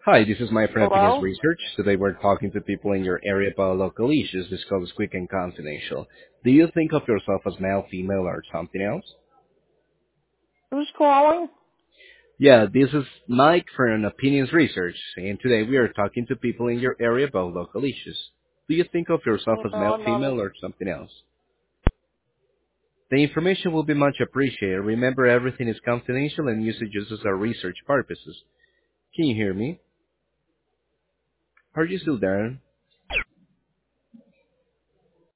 Hi, this is my friend Opinions Hello? Research. Today we're talking to people in your area about local issues. This call is quick and confidential. Do you think of yourself as male, female, or something else? Who's calling? Yeah, this is Mike from Opinions Research, and today we are talking to people in your area about local issues. Do you think of yourself No, as male, I'm not. female, or something else? The information will be much appreciated. Remember, everything is confidential and used just as our research purposes. Can you hear me? Are you still there?